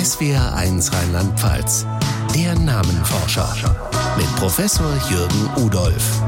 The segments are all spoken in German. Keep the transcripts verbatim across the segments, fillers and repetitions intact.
S W R eins Rheinland-Pfalz. Der Namenforscher mit Professor Jürgen Udolph.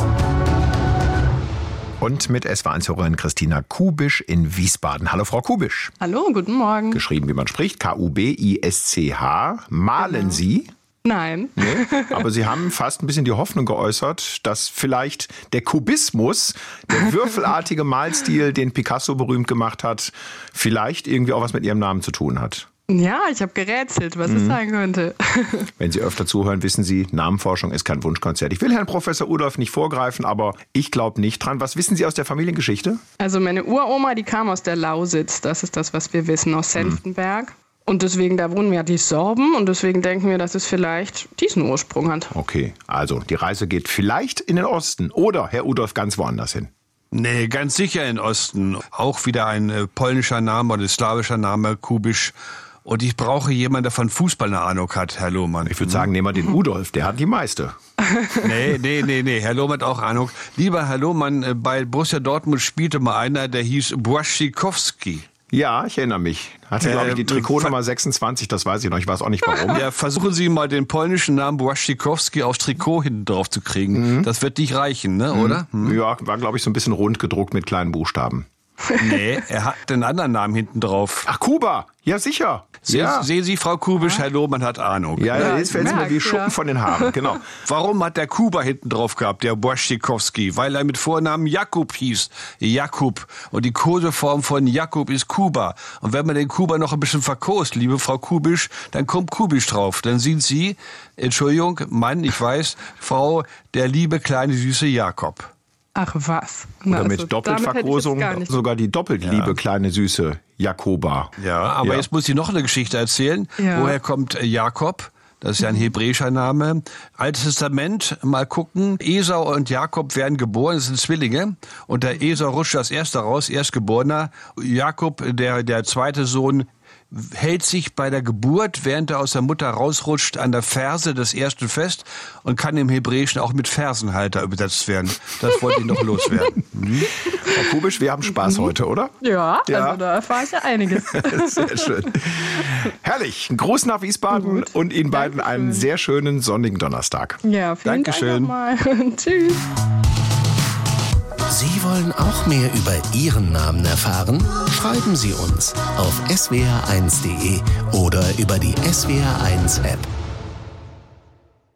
Und mit S W R eins-Hörerin Christina Kubisch in Wiesbaden. Hallo Frau Kubisch. Hallo, guten Morgen. Geschrieben, wie man spricht, K U B I S C H. Malen Genau. Sie? Nein. Nee, aber Sie haben fast ein bisschen die Hoffnung geäußert, dass vielleicht der Kubismus, der würfelartige Malstil, den Picasso berühmt gemacht hat, vielleicht irgendwie auch was mit Ihrem Namen zu tun hat. Ja, ich habe gerätselt, was mhm. es sein könnte. Wenn Sie öfter zuhören, wissen Sie, Namenforschung ist kein Wunschkonzert. Ich will Herrn Professor Udolph nicht vorgreifen, aber ich glaube nicht dran. Was wissen Sie aus der Familiengeschichte? Also meine Uroma, die kam aus der Lausitz. Das ist das, was wir wissen, aus Senftenberg. Mhm. Und deswegen, da wohnen ja die Sorben und deswegen denken wir, dass es vielleicht diesen Ursprung hat. Okay, also die Reise geht vielleicht in den Osten oder, Herr Udolph, ganz woanders hin. Nee, ganz sicher in den Osten. Auch wieder ein äh, polnischer Name oder slawischer Name, Kubisch. Und ich brauche jemanden, der von Fußball eine Ahnung hat, Herr Lohmann. Ich würde sagen, nehmen wir den Udolph, der hat die meiste. Nee, nee, nee, nee, Herr Lohmann hat auch Ahnung. Lieber Herr Lohmann, äh, bei Borussia Dortmund spielte mal einer, der hieß Błaszczykowski. Ja, ich erinnere mich. Hatte, glaube ich, die Trikotnummer sechsundzwanzig, das weiß ich noch, ich weiß auch nicht warum. Ja, versuchen Sie mal den polnischen Namen Błaszczykowski aufs Trikot hinten drauf zu kriegen. Mhm. Das wird nicht reichen, ne, oder? Mhm. Ja, war, glaube ich, so ein bisschen rund gedruckt mit kleinen Buchstaben. Nee, er hat einen anderen Namen hinten drauf. Ach, Kuba, ja sicher. Se- ja. Sehen Sie, Frau Kubisch, Herr Lohmann hat Ahnung. Ja, ja, jetzt fällt es mir wie Schuppen ja. von den Haaren, genau. Warum hat der Kuba hinten drauf gehabt, der Błaszczykowski? Weil er mit Vornamen Jakub hieß. Jakub. Und die Koseform von Jakub ist Kuba. Und wenn man den Kuba noch ein bisschen verkost, liebe Frau Kubisch, dann kommt Kubisch drauf. Dann sind Sie, Entschuldigung, Mann, ich weiß, Frau, der liebe kleine süße Jakob. Ach was. Oder Na, mit also, Doppelverkosung sogar die doppelt liebe Ja. kleine süße Jakoba. Ja, aber Ja. jetzt muss ich noch eine Geschichte erzählen. Ja. Woher kommt äh, Jakob? Das ist ja ein hebräischer Name. Altes Testament, mal gucken. Esau und Jakob werden geboren, das sind Zwillinge. Und der Esau rutscht als erster raus, Erstgeborener. Jakob, der, der zweite Sohn, hält sich bei der Geburt, während er aus der Mutter rausrutscht, an der Ferse des ersten fest und kann im Hebräischen auch mit Fersenhalter übersetzt werden. Das wollte ich noch loswerden. Mhm. Frau Kubisch, wir haben Spaß mhm. heute, oder? Ja, Ja. also da erfahre ich ja einiges. Sehr schön. Herrlich. Ein Gruß nach Wiesbaden Gut. und Ihnen beiden Dankeschön. einen sehr schönen sonnigen Donnerstag. Ja, vielen Dankeschön. Dank nochmal. Tschüss. Sie wollen auch mehr über Ihren Namen erfahren? Schreiben Sie uns auf s w r eins punkt d e oder über die S W R eins App.